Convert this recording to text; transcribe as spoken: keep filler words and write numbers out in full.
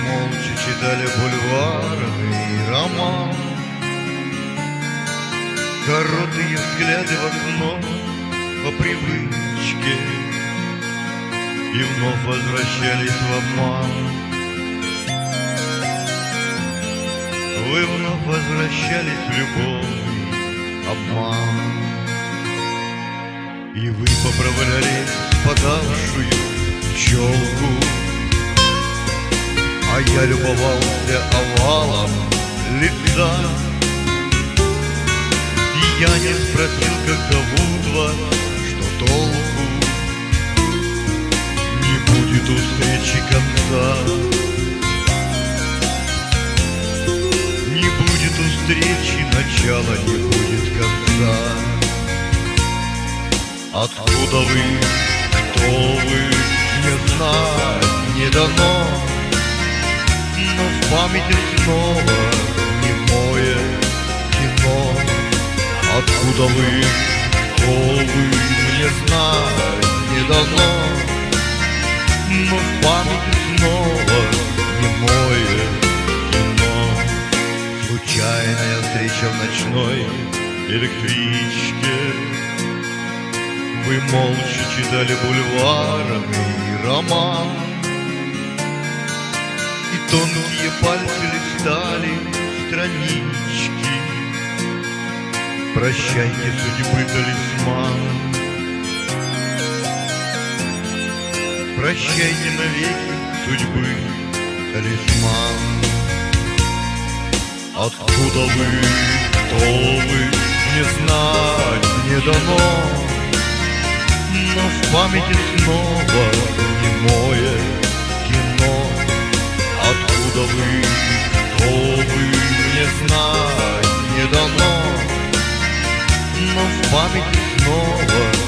молча читали бульварный роман. Короткие взгляды в окно по привычке и вновь возвращались в обман. Вы вновь возвращались в любовный обман. И вы поправляли спадавшую челку, а я любовался овалом лица. И я не спросил, каково вас, что толку не будет у встречи конца. Не будет у встречи начала, не будет конца. Откуда вы, кто вы, не знать не дано, но в памяти снова немое кино. Откуда вы, кто вы, не знать не дано, но в памяти снова немое кино. Случайная встреча в ночной электричке. Вы молча читали бульварный роман, и тонкие пальцы листали странички. Прощайте, судьбы талисман, прощайте навеки, судьбы талисман. Откуда вы, кто вы, не знать не дано, но в памяти снова немое кино. Откуда вы, кто вы, не знать не дано, но в памяти снова